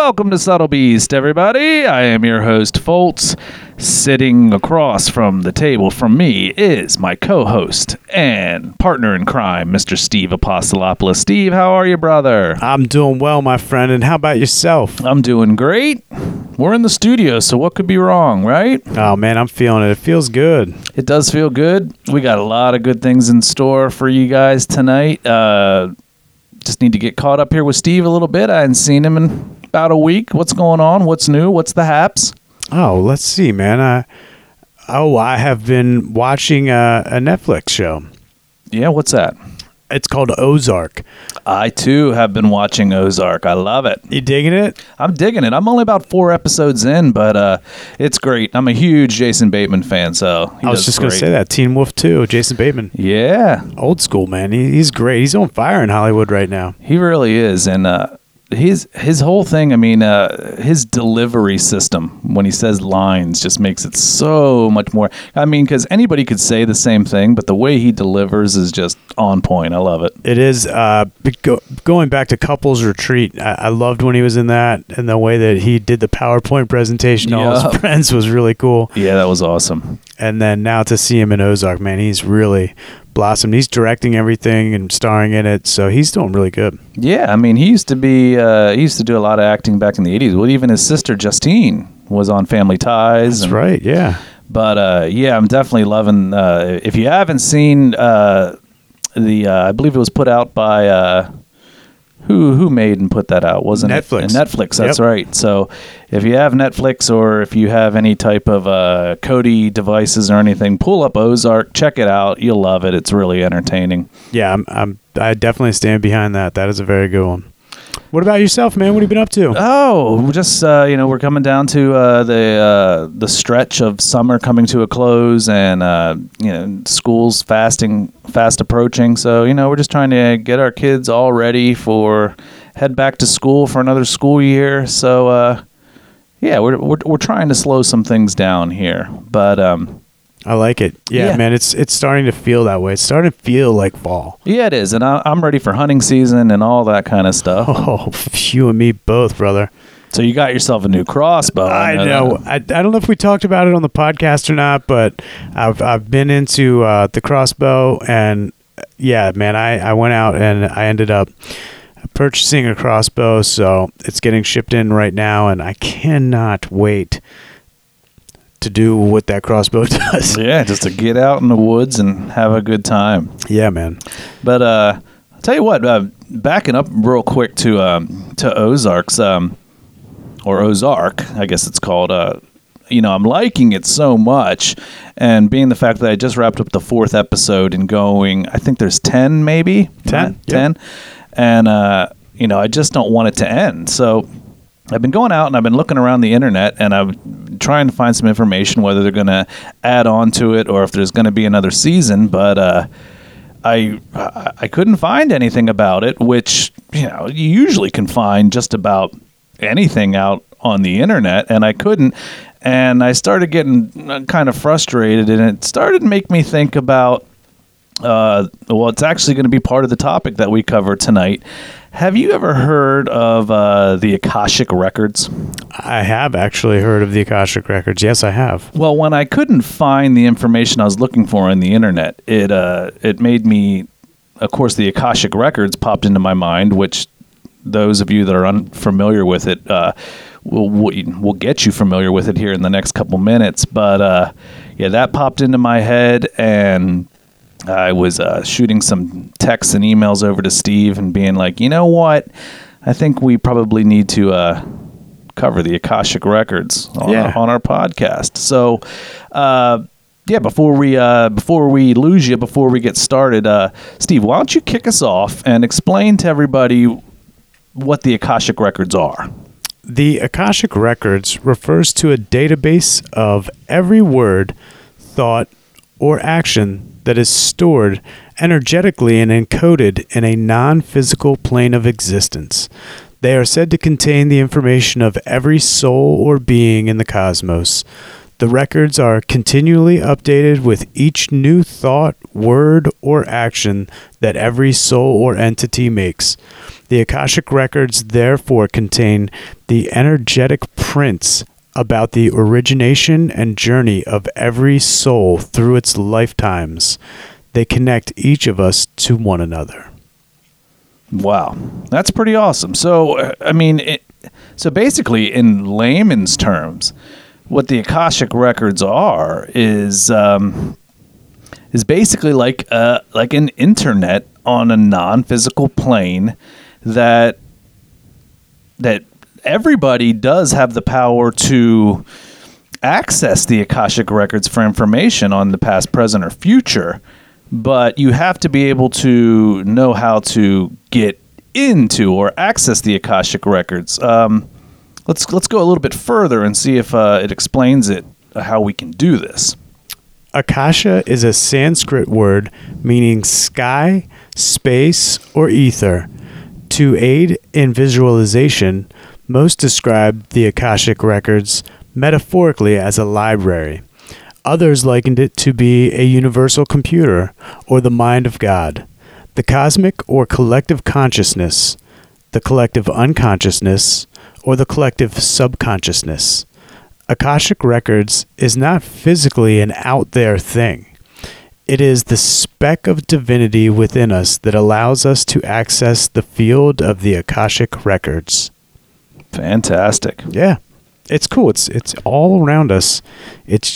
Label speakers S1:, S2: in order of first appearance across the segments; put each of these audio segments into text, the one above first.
S1: Welcome to Subtle Beast, everybody. I am your host, Foltz. Sitting across from the table from me is my co-host and partner in crime, Mr. Steve Apostolopoulos. Steve, how are you, brother?
S2: I'm doing well, my friend, and how about yourself?
S1: I'm doing great. We're in the studio, so what could be wrong, right?
S2: Oh, man, I'm feeling it. It feels good.
S1: It does feel good. We got a lot of good things in store for you guys tonight. Just need to get caught up here with Steve a little bit. I hadn't seen him in about a week. What's going on? What's new? What's the haps?
S2: Oh, let's see, man. I have been watching a Netflix show.
S1: Yeah, what's that?
S2: It's called Ozark.
S1: I, too, have been watching Ozark. I love it.
S2: You digging it?
S1: I'm digging it. I'm only about 4 episodes in, but it's great. I'm a huge Jason Bateman fan, so
S2: I was just going to say that. Teen Wolf 2, Jason Bateman.
S1: Yeah.
S2: Old school, man. He's great. He's on fire in Hollywood right now.
S1: He really is, and his whole thing, I mean, his delivery system when he says lines just makes it so much more. I mean, because anybody could say the same thing, but the way he delivers is just on point. I love it.
S2: It is. Going back to Couples Retreat, I loved when he was in that, and the way that he did the PowerPoint presentation to all his friends was really cool.
S1: Yeah, that was awesome.
S2: And then now to see him in Ozark, man, he's really blossomed. He's directing everything and starring in it, so he's doing really good.
S1: Yeah, I mean, he used to do a lot of acting back in the 80s. Well, even his sister Justine was on Family Ties.
S2: That's right, yeah.
S1: But yeah, I'm definitely loving. If you haven't seen I believe it was put out by who made and put that out? Wasn't
S2: Netflix?
S1: It? Netflix. That's right. So if you have Netflix or if you have any type of Kodi devices or anything, pull up Ozark, check it out. You'll love it. It's really entertaining.
S2: Yeah, I definitely stand behind that. That is a very good one. What about yourself, man? What have you been up to?
S1: Oh, just we're coming down to the stretch of summer coming to a close, and school's fast approaching. So we're just trying to get our kids all ready for head back to school for another school year. So yeah, we're trying to slow some things down here, but
S2: I like it. Yeah, man, it's starting to feel that way. It's starting to feel like fall.
S1: Yeah, it is, and I'm ready for hunting season and all that kind of stuff.
S2: Oh, you and me both, brother.
S1: So you got yourself a new crossbow.
S2: I know. I don't know if we talked about it on the podcast or not, but I've been into the crossbow, and yeah, man, I went out and I ended up purchasing a crossbow, so it's getting shipped in right now, and I cannot wait to do what that crossbow does.
S1: Yeah, just to get out in the woods and have a good time.
S2: Yeah, man.
S1: But I'll tell you what, backing up real quick to Ozark's, or Ozark, I guess it's called. I'm liking it so much, and being the fact that I just wrapped up the 4th episode and going, I think there's 10 maybe?
S2: 10?
S1: 10. And, I just don't want it to end. So I've been going out and I've been looking around the internet, and I'm trying to find some information whether they're going to add on to it or if there's going to be another season. But I couldn't find anything about it, which you usually can find just about anything out on the internet, and I couldn't. And I started getting kind of frustrated, and it started to make me think about. It's actually going to be part of the topic that we cover tonight. Have you ever heard of the Akashic Records?
S2: I have actually heard of the Akashic Records. Yes, I have.
S1: Well, when I couldn't find the information I was looking for on the internet, it made me, of course, the Akashic Records popped into my mind, which those of you that are unfamiliar with it will get you familiar with it here in the next couple minutes. But yeah, that popped into my head, and I was shooting some texts and emails over to Steve and being like, you know what? I think we probably need to cover the Akashic Records on our podcast. So, yeah, before we lose you, before we get started, Steve, why don't you kick us off and explain to everybody what the Akashic Records are?
S2: The Akashic Records refers to a database of every word, thought, or action that is stored energetically and encoded in a non-physical plane of existence. They are said to contain the information of every soul or being in the cosmos. The records are continually updated with each new thought, word, or action that every soul or entity makes. The Akashic Records therefore contain the energetic prints about the origination and journey of every soul through its lifetimes. They connect each of us to one another.
S1: Wow, that's pretty awesome. So, so basically, in layman's terms, what the Akashic Records are is basically like an internet on a non-physical plane that everybody does have the power to access the Akashic Records for information on the past, present, or future, but you have to be able to know how to get into or access the Akashic Records. Let's go a little bit further and see if it explains how we can do this.
S2: Akasha is a Sanskrit word meaning sky, space, or ether. To aid in visualization, most described the Akashic Records metaphorically as a library. Others likened it to be a universal computer or the mind of God, the cosmic or collective consciousness, the collective unconsciousness, or the collective subconsciousness. Akashic Records is not physically an out there thing. It is the speck of divinity within us that allows us to access the field of the Akashic Records.
S1: Fantastic.
S2: Yeah. It's cool. It's all around us. It's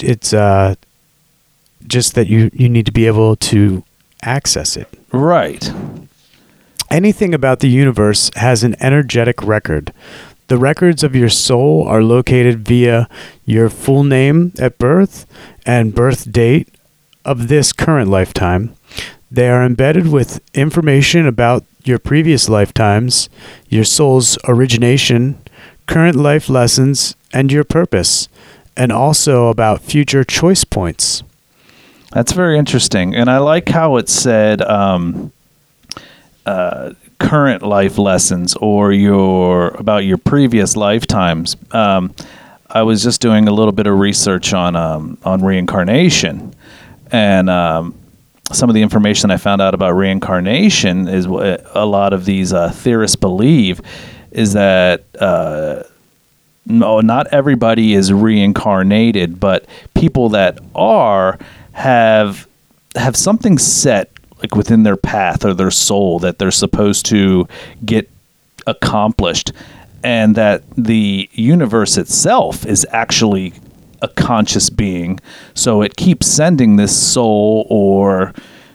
S2: just that you need to be able to access it.
S1: Right.
S2: Anything about the universe has an energetic record. The records of your soul are located via your full name at birth and birth date of this current lifetime. They are embedded with information about your previous lifetimes, your soul's origination, current life lessons, and your purpose, and also about future choice points.
S1: That's very interesting. And I like how it said current life lessons or about your previous lifetimes. I was just doing a little bit of research on reincarnation, and some of the information I found out about reincarnation is what a lot of these theorists believe is that no, not everybody is reincarnated, but people that are have something set like within their path or their soul that they're supposed to get accomplished, and that the universe itself is actually a conscious being, so it keeps sending this soul or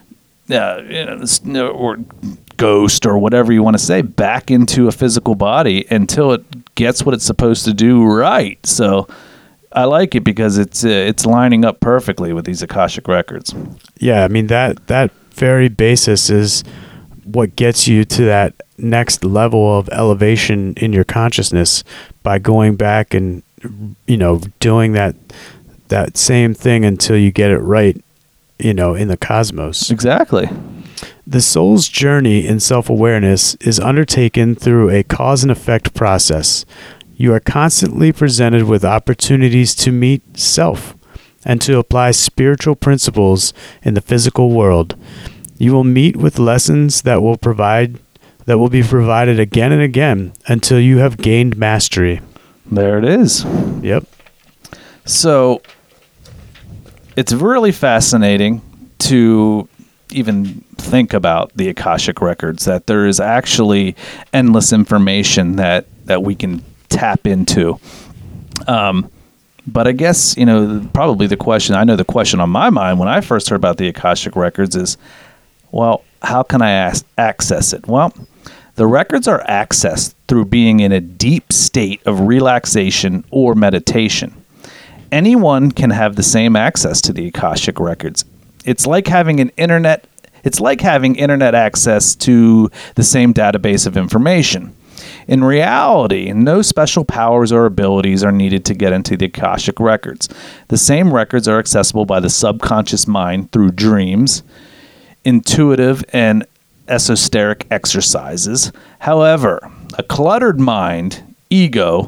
S1: or ghost or whatever you want to say back into a physical body until it gets what it's supposed to do right. So I like it because it's lining up perfectly with these Akashic Records.
S2: Yeah, I mean that very basis is what gets you to that next level of elevation in your consciousness by going back and doing that same thing until you get it right, in the cosmos.
S1: Exactly.
S2: The soul's journey in self-awareness is undertaken through a cause and effect process. You are constantly presented with opportunities to meet self and to apply spiritual principles in the physical world. You will meet with lessons that will be provided again and again until you have gained mastery.
S1: There it is.
S2: Yep.
S1: So it's really fascinating to even think about the Akashic Records, that there is actually endless information that we can tap into. But I guess, probably the question on my mind when I first heard about the Akashic Records is, well, how can I access it? Well, the records are accessed through being in a deep state of relaxation or meditation. Anyone can have the same access to the Akashic Records. It's like having internet access to the same database of information. In reality, no special powers or abilities are needed to get into the Akashic Records. The same records are accessible by the subconscious mind through dreams, intuitive and esoteric exercises. However, a cluttered mind, ego,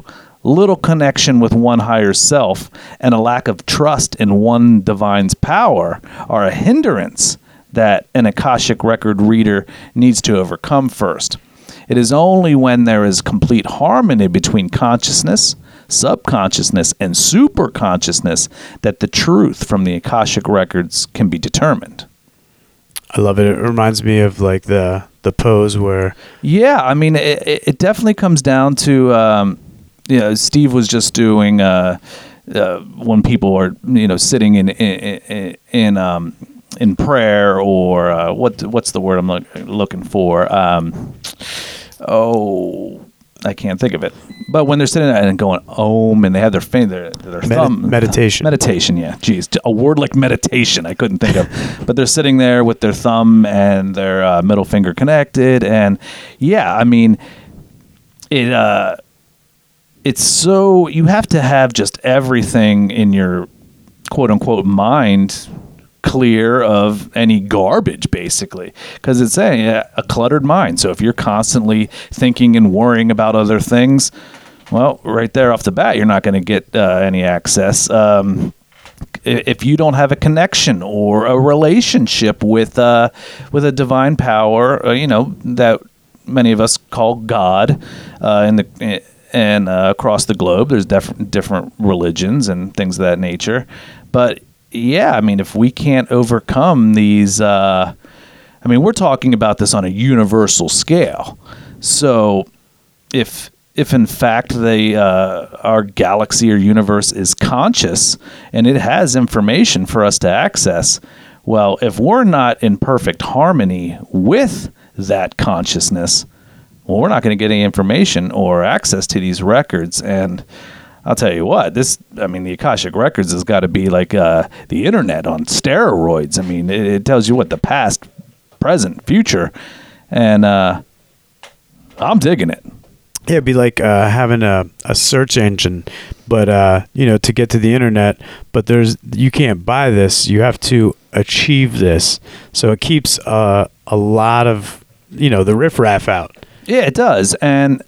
S1: little connection with one higher self and a lack of trust in one divine's power are a hindrance that an Akashic record reader needs to overcome first. It is only when there is complete harmony between consciousness, subconsciousness, and superconsciousness that the truth from the Akashic records can be determined.
S2: I love it. It reminds me of like the pose where...
S1: Yeah, I mean, it definitely comes down to, Steve was just doing when people are, sitting in prayer, or what's the word I'm looking for? I can't think of it. But when they're sitting there and going Om, and they have their thumb meditation. Yeah, geez, a word like meditation I couldn't think of. But they're sitting there with their thumb and their middle finger connected, and yeah, I mean, it's so you have to have just everything in your quote unquote mind clear of any garbage, basically, because it's a cluttered mind. So if you're constantly thinking and worrying about other things, well, right there off the bat, you're not going to get any access. If you don't have a connection or a relationship with a divine power, that many of us call God, and across the globe, there's different religions and things of that nature, but yeah, I mean, if we can't overcome these, we're talking about this on a universal scale. So if in fact our galaxy or universe is conscious and it has information for us to access, well, if we're not in perfect harmony with that consciousness, well, we're not going to get any information or access to these records. And I'll tell you what, the Akashic Records has got to be like the internet on steroids. I mean, it tells you what the past, present, future, and I'm digging it.
S2: Yeah, it'd be like having a search engine, but to get to the internet, but you can't buy this. You have to achieve this. So it keeps a lot of the riffraff out.
S1: Yeah, it does, and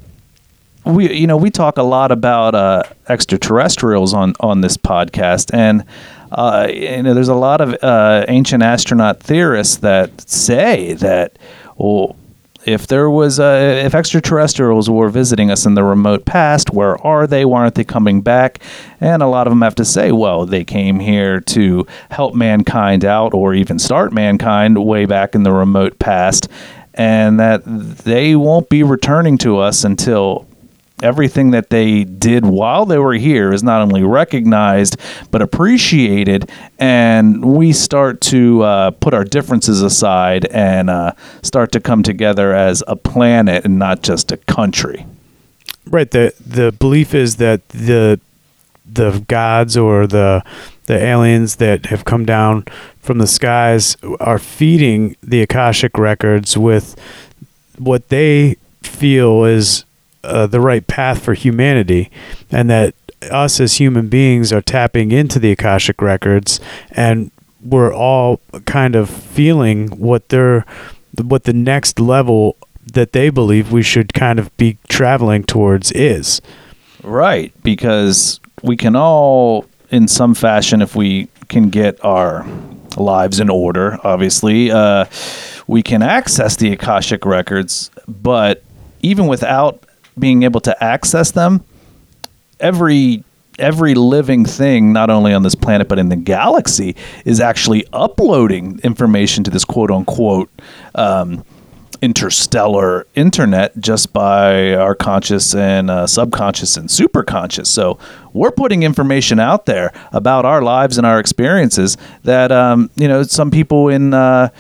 S1: we talk a lot about extraterrestrials on this podcast, and there's a lot of ancient astronaut theorists that say that, well, if extraterrestrials were visiting us in the remote past, where are they? Why aren't they coming back? And a lot of them have to say, well, they came here to help mankind out, or even start mankind way back in the remote past, and that they won't be returning to us until everything that they did while they were here is not only recognized but appreciated, and we start to put our differences aside and start to come together as a planet and not just a country.
S2: Right. The belief is that the gods or the aliens that have come down from the skies are feeding the Akashic records with what they feel is the right path for humanity, and that us as human beings are tapping into the Akashic records, and we're all kind of feeling what the next level that they believe we should kind of be traveling towards is. Right,
S1: because we can all, in some fashion, if we can get our lives in order, obviously, we can access the Akashic records, but even without being able to access them, every living thing, not only on this planet but in the galaxy, is actually uploading information to this quote-unquote interstellar internet just by our conscious and subconscious and superconscious. So we're putting information out there about our lives and our experiences that some people in the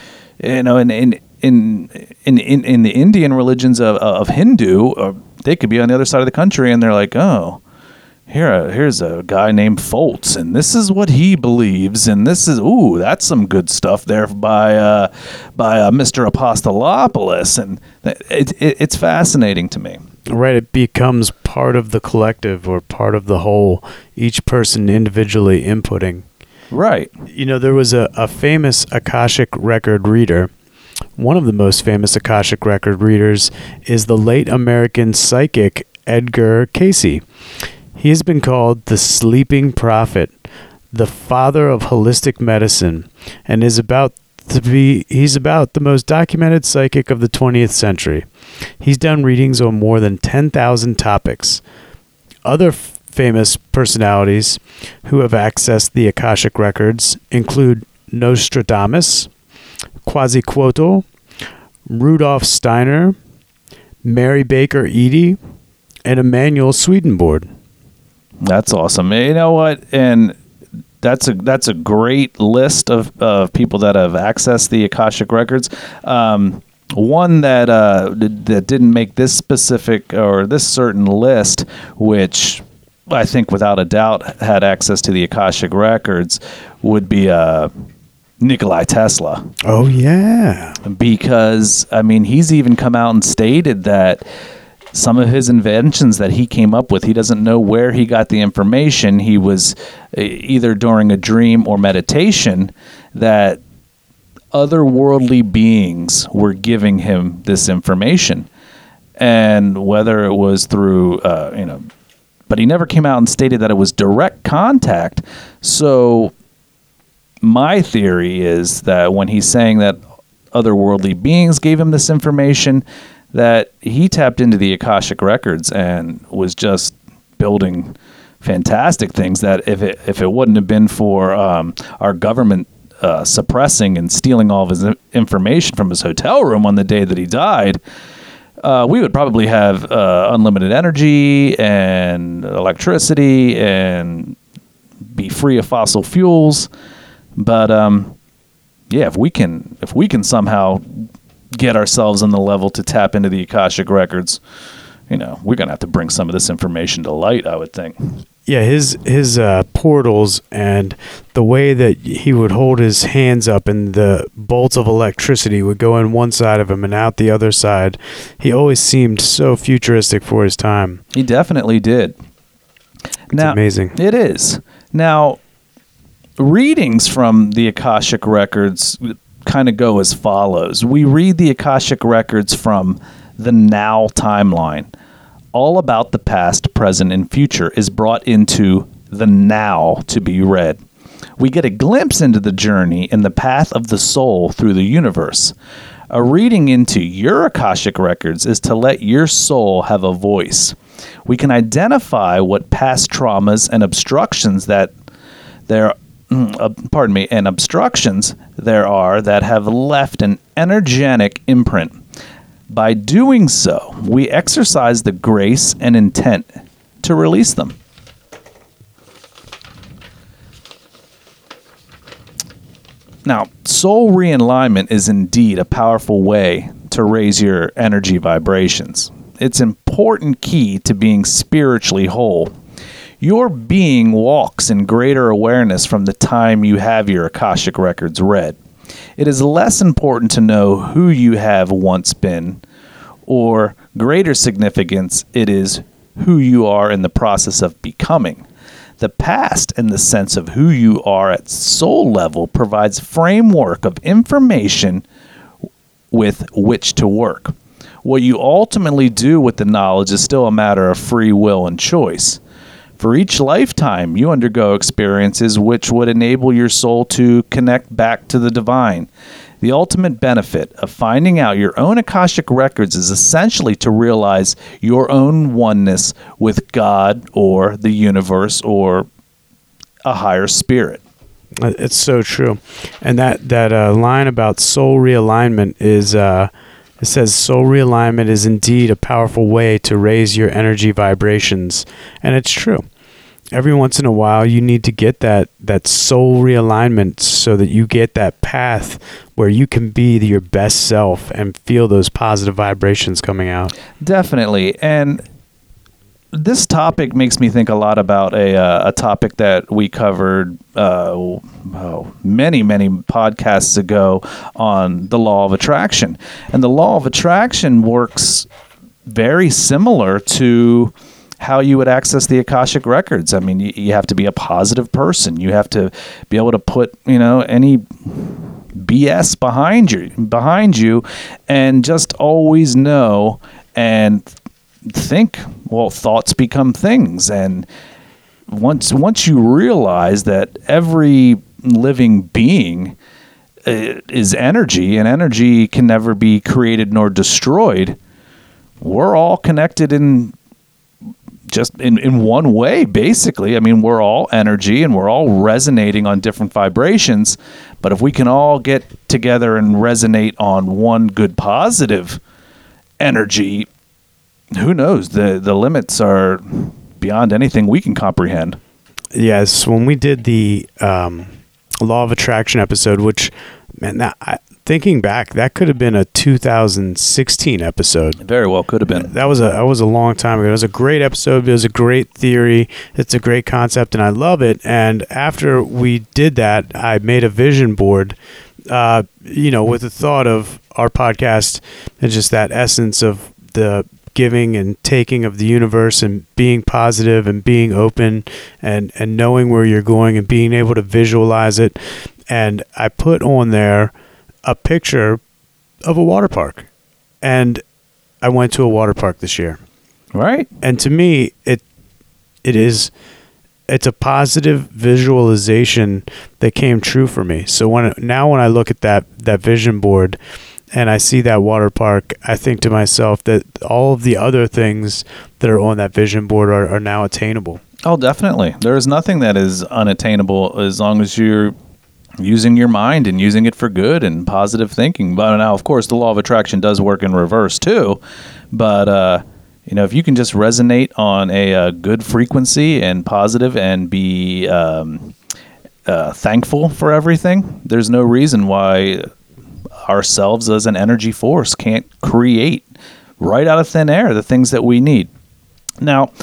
S1: Indian religions of Hindu, they could be on the other side of the country, and they're like, oh, here's a guy named Foltz, and this is what he believes, and that's some good stuff there by Mr. Apostolopoulos, and it's fascinating to me.
S2: Right, it becomes part of the collective or part of the whole, each person individually inputting.
S1: Right.
S2: There was a famous Akashic record reader. One of the most famous Akashic record readers is the late American psychic Edgar Casey. He has been called the sleeping prophet, the father of holistic medicine, and he's about the most documented psychic of the 20th century. He's done readings on more than 10,000 topics. Other famous personalities who have accessed the Akashic Records include Nostradamus, Quetzalcoatl, Rudolf Steiner, Mary Baker Eddy, and Emanuel Swedenborg.
S1: That's awesome. You know what? And that's a great list of people that have accessed the Akashic Records. One that didn't make this specific or this certain list, which I think without a doubt had access to the Akashic Records, would be Nikola Tesla.
S2: Oh, yeah.
S1: Because, I mean, he's even come out and stated that some of his inventions that he came up with, he doesn't know where he got the information. He was either during a dream or meditation that otherworldly beings were giving him this information. And whether it was through, but he never came out and stated that it was direct contact. So my theory is that when he's saying that otherworldly beings gave him this information, that he tapped into the Akashic Records and was just building fantastic things that if it wouldn't have been for our government suppressing and stealing all of his information from his hotel room on the day that he died, we would probably have unlimited energy and electricity and be free of fossil fuels. But yeah, if we can somehow get ourselves on the level to tap into the Akashic Records, we're going to have to bring some of this information to light, I would think.
S2: Yeah, his portals and the way that he would hold his hands up and the bolts of electricity would go in one side of him and out the other side. He always seemed so futuristic for his time.
S1: He definitely did.
S2: It's amazing.
S1: It is. Now, readings from the Akashic Records kind of go as follows. We read the Akashic Records from the now timeline. All about the past, present, and future is brought into the now to be read. We get a glimpse into the journey and the path of the soul through the universe. A reading into your Akashic Records is to let your soul have a voice. We can identify what past traumas and obstructions obstructions there are that have left an energetic imprint. By doing so, we exercise the grace and intent to release them. Now, soul realignment is indeed a powerful way to raise your energy vibrations. It's an important key to being spiritually whole. Your being walks in greater awareness from the time you have your Akashic Records read. It is less important to know who you have once been, or greater significance, it is who you are in the process of becoming. The past and the sense of who you are at soul level provides framework of information with which to work. What you ultimately do with the knowledge is still a matter of free will and choice. For each lifetime, you undergo experiences which would enable your soul to connect back to the divine. The ultimate benefit of finding out your own Akashic Records is essentially to realize your own oneness with God or the universe or a higher spirit.
S2: It's so true. And that line about soul realignment is... It says, soul realignment is indeed a powerful way to raise your energy vibrations. And it's true. Every once in a while, you need to get that soul realignment so that you get that path where you can be your best self and feel those positive vibrations coming out.
S1: Definitely. And this topic makes me think a lot about a topic that we covered many podcasts ago on the law of attraction. And the law of attraction works very similar to how you would access the Akashic Records. I mean, you have to be a positive person. You have to be able to put, any BS behind you and just always know and think, well, thoughts become things. And once you realize that every living being is energy, and energy can never be created nor destroyed, we're all connected in one way, basically. I mean, we're all energy and we're all resonating on different vibrations. But if we can all get together and resonate on one good positive energy, who knows? The limits are beyond anything we can comprehend.
S2: Yes, when we did the Law of Attraction episode, which, man, thinking back, that could have been a 2016 episode.
S1: It very well could have been.
S2: That was a long time ago. It was a great episode. It was a great theory. It's a great concept, and I love it. And after we did that, I made a vision board, with the thought of our podcast and just that essence of the giving and taking of the universe and being positive and being open and knowing where you're going and being able to visualize it. And I put on there a picture of a water park. And I went to a water park this year.
S1: Right.
S2: And to me, it's a positive visualization that came true for me. So when I look at that vision board and I see that water park, I think to myself that all of the other things that are on that vision board are now attainable.
S1: Oh, definitely. There is nothing that is unattainable as long as you're using your mind and using it for good and positive thinking. But now, of course, the law of attraction does work in reverse too. But, if you can just resonate on a good frequency and positive and be thankful for everything, there's no reason why ourselves as an energy force can't create right out of thin air the things that we need. Now,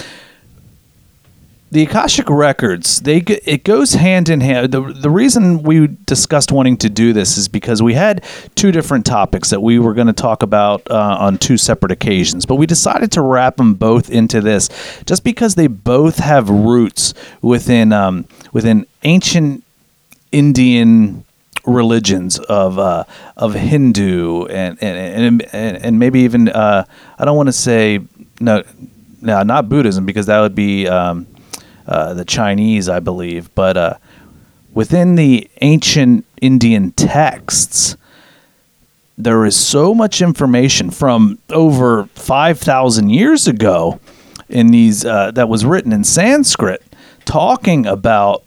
S1: the Akashic Records, it goes hand in hand. The reason we discussed wanting to do this is because we had two different topics that we were going to talk about on two separate occasions, but we decided to wrap them both into this just because they both have roots within ancient Indian religions of Hindu and maybe even I don't want to say no, not Buddhism, because that would be the Chinese, I believe, but within the ancient Indian texts, there is so much information from over 5,000 years ago in these that was written in Sanskrit, talking about,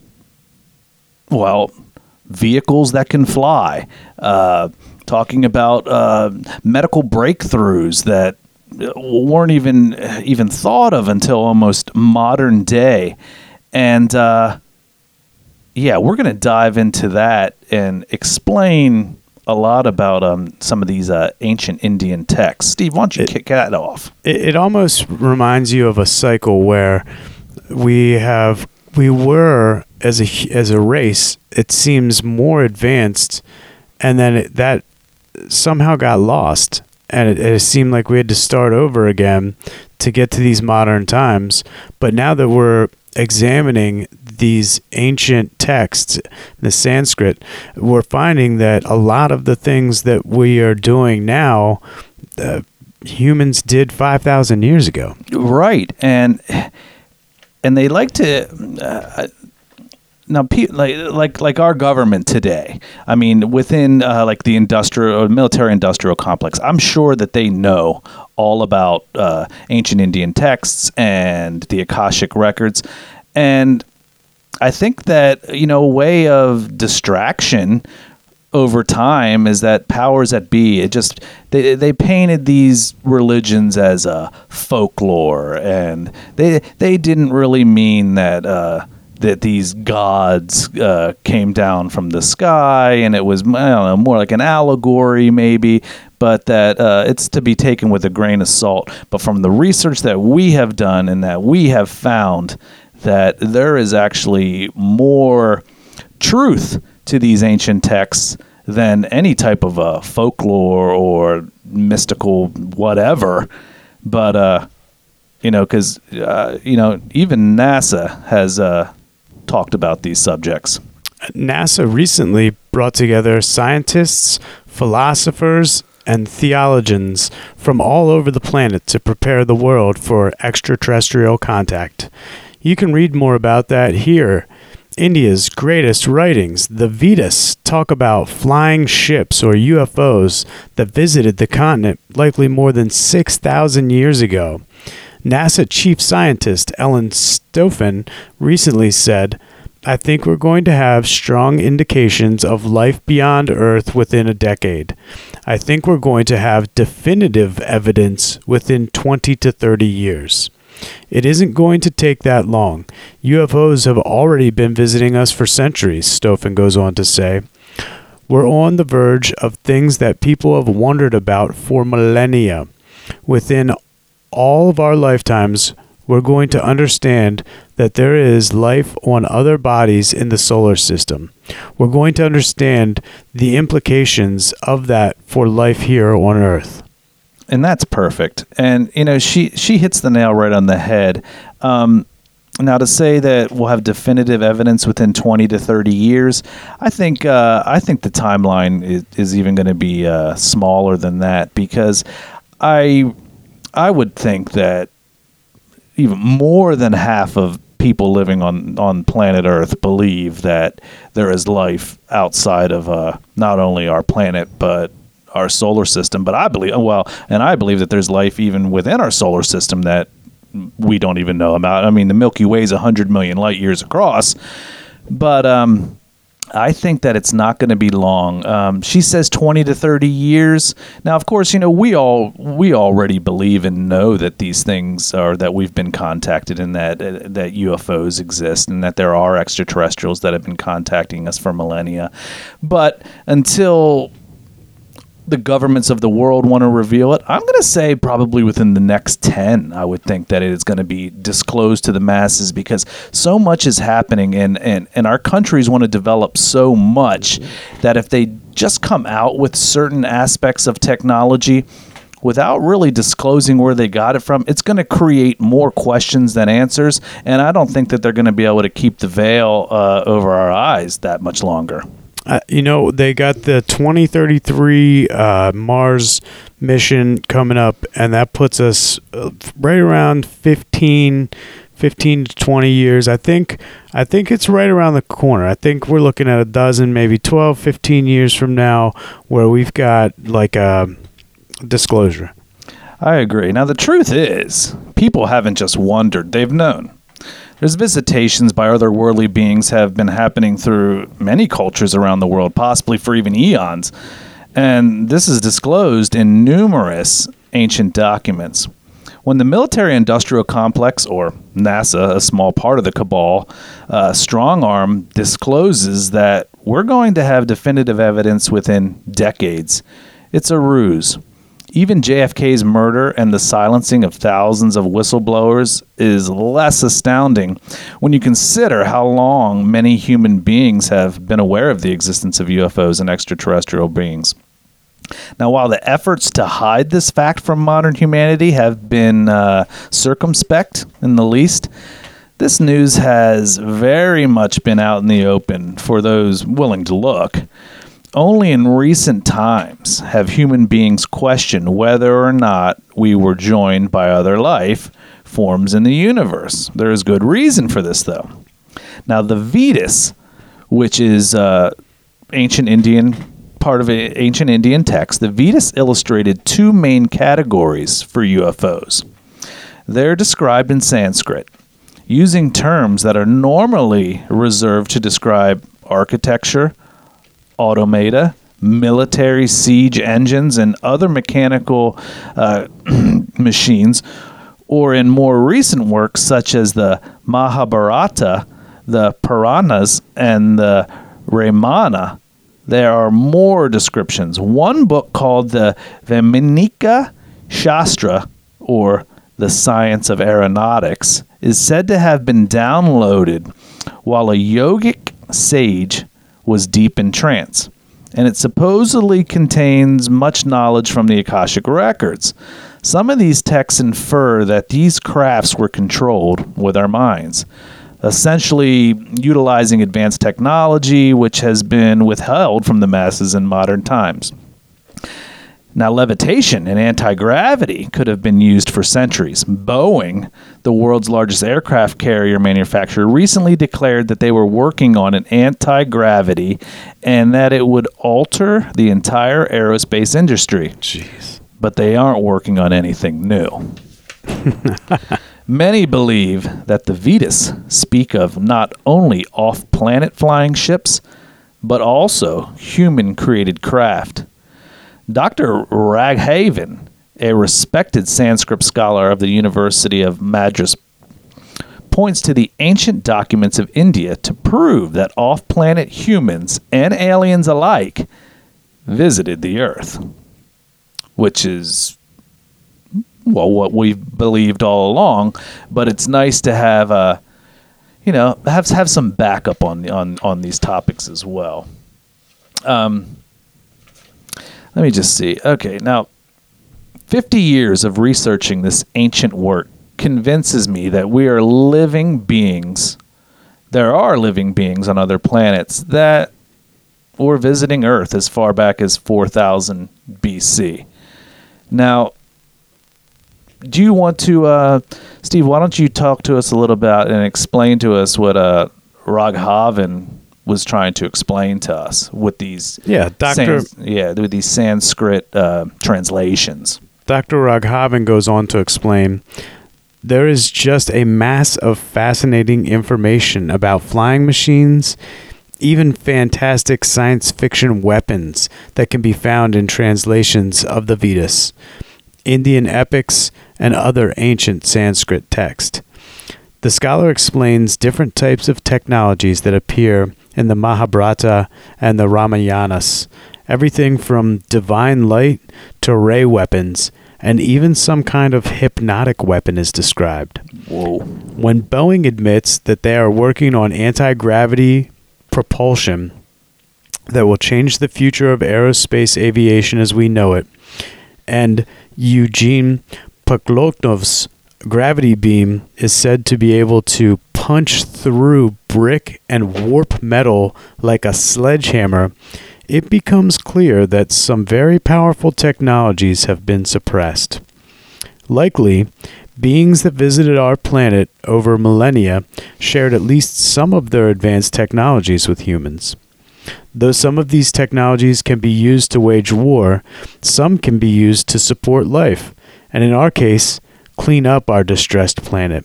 S1: well, vehicles that can fly, talking about medical breakthroughs that weren't even thought of until almost modern day. And we're going to dive into that and explain a lot about some of these ancient Indian texts. Steve, why don't you kick that off?
S2: It almost reminds you of a cycle where we were as a race, it seems more advanced, and then that somehow got lost. And it seemed like we had to start over again to get to these modern times. But now that we're examining these ancient texts, the Sanskrit, we're finding that a lot of the things that we are doing now, humans did 5,000 years ago.
S1: Right. And they like to... Now, like our government today, I mean, within like the military-industrial complex, I'm sure that they know all about ancient Indian texts and the Akashic Records. And I think that, a way of distraction over time is that powers that be, they painted these religions as folklore, and they didn't really mean that these gods came down from the sky, and it was, I don't know, more like an allegory maybe, but that it's to be taken with a grain of salt. But from the research that we have done and that we have found, that there is actually more truth to these ancient texts than any type of folklore or mystical whatever. But, because, even NASA has... talked about these subjects.
S2: NASA recently brought together scientists, philosophers, and theologians from all over the planet to prepare the world for extraterrestrial contact. You can read more about that here. India's greatest writings, the Vedas, talk about flying ships or UFOs that visited the continent likely more than 6,000 years ago. NASA chief scientist Ellen Stofan recently said, "I think we're going to have strong indications of life beyond Earth within a decade. I think we're going to have definitive evidence within 20 to 30 years. It isn't going to take that long. UFOs have already been visiting us for centuries," Stofan goes on to say. "We're on the verge of things that people have wondered about for millennia. Within all of our lifetimes, we're going to understand that there is life on other bodies in the solar system. We're going to understand the implications of that for life here on Earth."
S1: And that's perfect. And, she hits the nail right on the head. Now, to say that we'll have definitive evidence within 20 to 30 years, I think the timeline is even going to be smaller than that, because I would think that even more than half of people living on planet Earth believe that there is life outside of not only our planet but our solar system. But I believe that there's life even within our solar system that we don't even know about. I mean, the Milky Way is 100 million light years across, but I think that it's not going to be long. She says 20 to 30 years. Now, of course, we already believe and know that these things are, that we've been contacted, and that UFOs exist, and that there are extraterrestrials that have been contacting us for millennia. But until the governments of the world want to reveal it, I'm going to say probably within the next 10, I would think that it is going to be disclosed to the masses, because so much is happening, and our countries want to develop so much that if they just come out with certain aspects of technology without really disclosing where they got it from, it's going to create more questions than answers, and I don't think that they're going to be able to keep the veil over our eyes that much longer.
S2: They got the 2033 Mars mission coming up, and that puts us right around 15 to 20 years. I think it's right around the corner. I think we're looking at a dozen, maybe 12, 15 years from now, where we've got like a disclosure.
S1: I agree. Now, the truth is, people haven't just wondered, they've known. There's visitations by otherworldly beings have been happening through many cultures around the world, possibly for even eons. And this is disclosed in numerous ancient documents. When the military-industrial complex, or NASA, a small part of the cabal, strong arm, discloses that we're going to have definitive evidence within decades, it's a ruse. Even JFK's murder and the silencing of thousands of whistleblowers is less astounding when you consider how long many human beings have been aware of the existence of UFOs and extraterrestrial beings. Now, while the efforts to hide this fact from modern humanity have been circumspect in the least, this news has very much been out in the open for those willing to look. Only in recent times have human beings questioned whether or not we were joined by other life forms in the universe. There is good reason for this, though. Now, the Vedas, which is ancient Indian text, the Vedas illustrated two main categories for UFOs. They're described in Sanskrit, using terms that are normally reserved to describe architecture, automata, military siege engines, and other mechanical machines, or in more recent works such as the Mahabharata, the Puranas, and the Ramayana. There are more descriptions. One book called the Vaimanika Shastra, or the Science of Aeronautics, is said to have been downloaded while a yogic sage was deep in trance, and it supposedly contains much knowledge from the Akashic records. Some of these texts infer that these crafts were controlled with our minds, essentially utilizing advanced technology which has been withheld from the masses in modern times. Now, levitation and anti-gravity could have been used for centuries. Boeing, the world's largest aircraft carrier manufacturer, recently declared that they were working on an anti-gravity and that it would alter the entire aerospace industry.
S2: Jeez.
S1: But they aren't working on anything new. Many believe that the Vedas speak of not only off-planet flying ships, but also human-created craft. Dr. Raghavan, a respected Sanskrit scholar of the University of Madras, points to the ancient documents of India to prove that off-planet humans and aliens alike visited the Earth, which is, well, what we've believed all along. But it's nice to have have some backup on these topics as well. Let me just see. Okay, now, 50 years of researching this ancient work convinces me that we are living beings. There are living beings on other planets that were visiting Earth as far back as 4000 BC. Now, do you want to, Steve, why don't you talk to us a little about and explain to us what Raghavan was trying to explain to us with these with these Sanskrit translations.
S2: Dr. Raghavan goes on to explain, there is just a mass of fascinating information about flying machines, even fantastic science fiction weapons that can be found in translations of the Vedas, Indian epics, and other ancient Sanskrit text. The scholar explains different types of technologies that appear in the Mahabharata and the Ramayanas, everything from divine light to ray weapons, and even some kind of hypnotic weapon is described.
S1: Whoa.
S2: When Boeing admits that they are working on anti-gravity propulsion that will change the future of aerospace aviation as we know it, and Eugene Poklotov's gravity beam is said to be able to punch through brick and warp metal like a sledgehammer, it becomes clear that some very powerful technologies have been suppressed. Likely, beings that visited our planet over millennia shared at least some of their advanced technologies with humans. Though some of these technologies can be used to wage war, some can be used to support life, and in our case, clean up our distressed planet.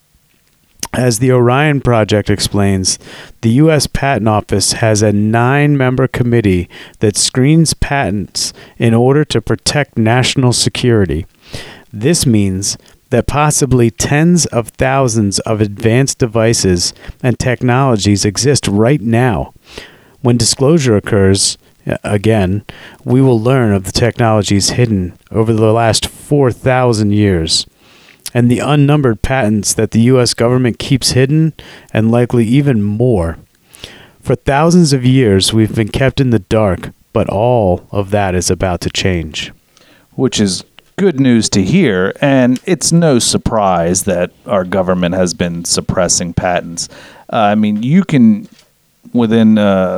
S2: As the Orion Project explains, the U.S. Patent Office has a 9-member committee that screens patents in order to protect national security. This means that possibly tens of thousands of advanced devices and technologies exist right now. When disclosure occurs, again, we will learn of the technologies hidden over the last 4,000 years, and the unnumbered patents that the U.S. government keeps hidden, and likely even more. For thousands of years, we've been kept in the dark, but all of that is about to change.
S1: Which is good news to hear, and it's no surprise that our government has been suppressing patents. I mean, you can, within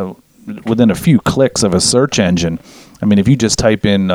S1: a few clicks of a search engine, I mean, if you just type in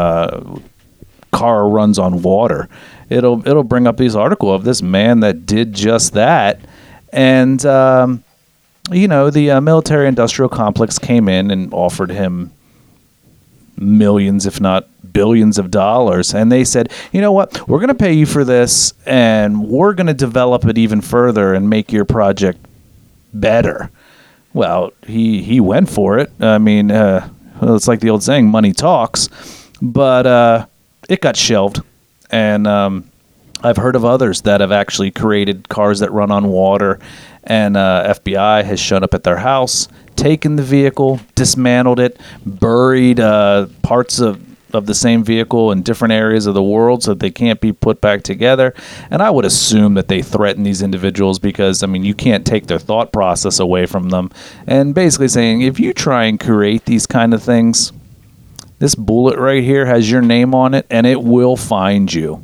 S1: car runs on water, it'll bring up this article of this man that did just that. And, the military-industrial complex came in and offered him millions, if not billions of dollars. And they said, you know what, we're going to pay you for this, and we're going to develop it even further and make your project better. Well, he went for it. I mean, it's like the old saying, money talks. But it got shelved. And I've heard of others that have actually created cars that run on water. And FBI has shown up at their house, taken the vehicle, dismantled it, buried parts of the same vehicle in different areas of the world so that they can't be put back together. And I would assume that they threaten these individuals because, I mean, you can't take their thought process away from them. And basically saying, if you try and create these kind of things, this bullet right here has your name on it and it will find you.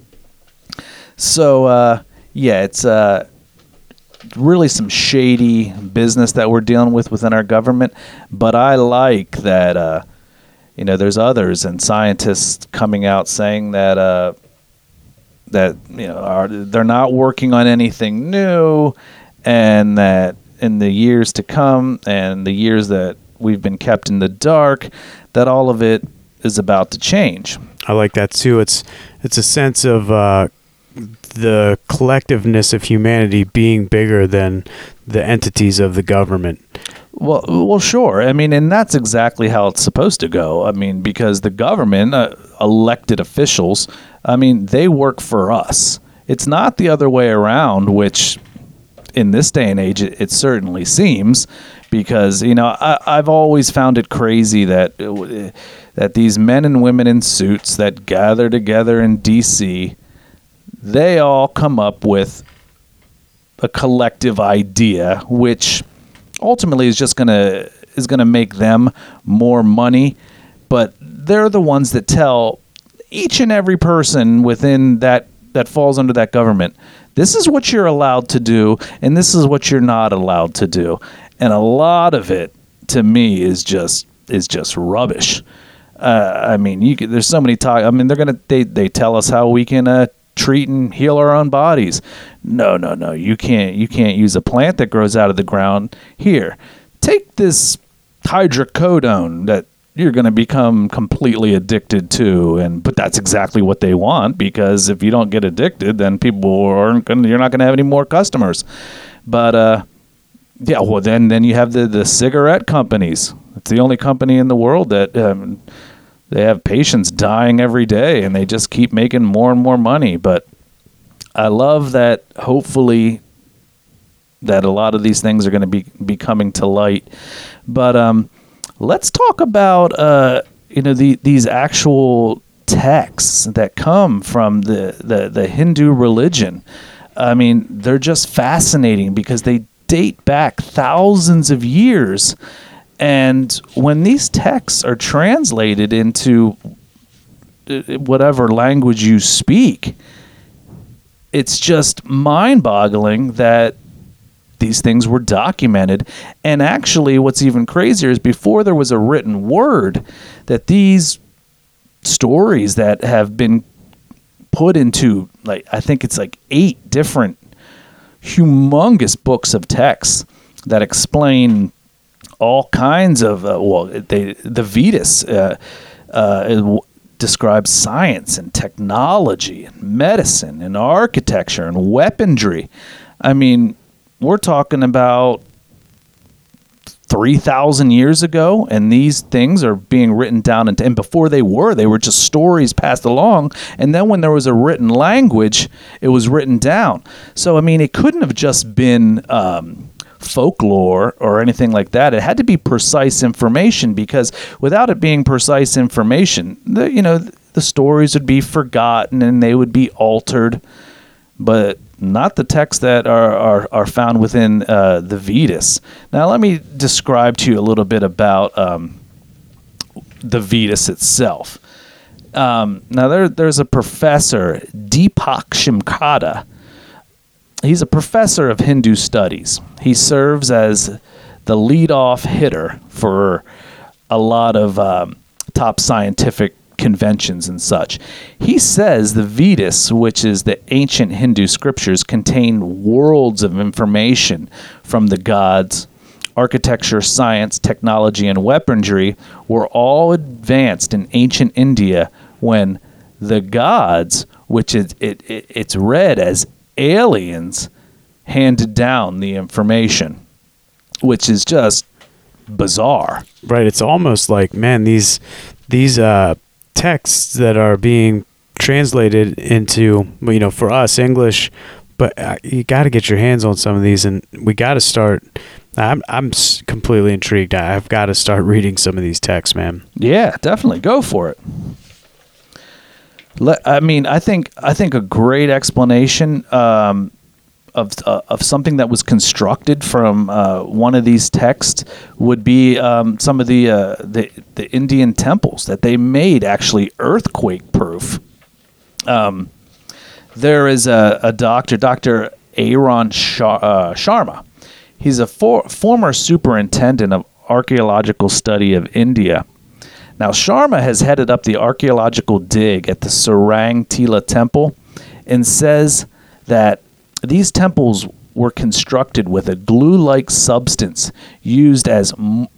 S1: So, it's really some shady business that we're dealing with within our government. But I like that, there's others and scientists coming out saying that they're not working on anything new, and that in the years to come and the years that we've been kept in the dark, that all of it is about to change.
S2: I like that too. It's a sense of the collectiveness of humanity being bigger than the entities of the government.
S1: Well, sure. I mean, and that's exactly how it's supposed to go. I mean, because the government, elected officials, I mean, they work for us. It's not the other way around, which in this day and age, it certainly seems, because, I've always found it crazy that these men and women in suits that gather together in D.C., they all come up with a collective idea, which ultimately is just gonna make them more money, but they're the ones that tell each and every person within that falls under that government, this is what you're allowed to do, and this is what you're not allowed to do. And a lot of it, to me, is just rubbish. I mean, there's so many talk. I mean, they tell us how we can treat and heal our own bodies. No, you can't use a plant that grows out of the ground. Here, take this hydrocodone that you're going to become completely addicted to, but that's exactly what they want, because if you don't get addicted, then you're not going to have any more customers. But yeah, well then you have the cigarette companies. It's the only company in the world that they have patients dying every day, and they just keep making more and more money. But I love that, hopefully, that a lot of these things are going to be coming to light. But let's talk about these actual texts that come from the Hindu religion. I mean, they're just fascinating because they date back thousands of years. And when these texts are translated into whatever language you speak, it's just mind-boggling that these things were documented. And actually, what's even crazier is before there was a written word, that these stories that have been put into, I think it's 8 different humongous books of texts that explain all kinds of the Vedas describes science and technology and medicine and architecture and weaponry. I mean, we're talking about 3,000 years ago, and these things are being written down. And before they were just stories passed along. And then when there was a written language, it was written down. So, I mean, it couldn't have just been folklore or anything like that. It had to be precise information, because without it being precise information, the stories would be forgotten and they would be altered. But not the texts that are found within the Vedas. Now, let me describe to you a little bit about the Vedas itself. Now, there's a professor, Deepak Shimkada. He's a professor of Hindu studies. He serves as the lead-off hitter for a lot of top scientific conventions and such. He says the Vedas, which is the ancient Hindu scriptures, contain worlds of information from the gods. Architecture, science, technology, and weaponry were all advanced in ancient India when the gods, which it's read as aliens, handed down the information, which is just bizarre.
S2: Right. It's almost like, man, these texts that are being translated into, for us, English, but you got to get your hands on some of these, and we got to start. I'm completely intrigued. I've got to start reading some of these texts, man.
S1: Yeah, definitely go for it. I mean, I think a great explanation of something that was constructed from one of these texts would be some of the Indian temples that they made actually earthquake proof. There is a doctor, Dr. Aaron Sharma. He's a former superintendent of archaeological study of India. Now, Sharma has headed up the archaeological dig at the Sarang Tila Temple and says that these temples were constructed with a glue-like substance used as